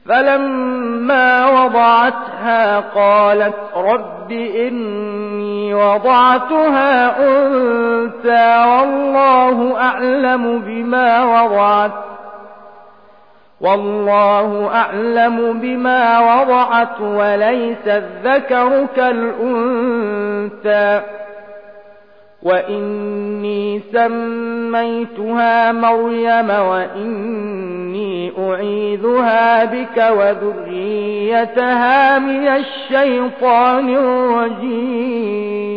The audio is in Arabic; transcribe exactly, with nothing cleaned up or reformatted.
فلما وضعتها قالت رب إني وضعتها أنثى والله أعلم بما وضعت والله أعلم بما وضعت وليس الذكر كالأنثى وإني سميتها مريم وإني أعيذها بك وذريتها من الشيطان الرجيم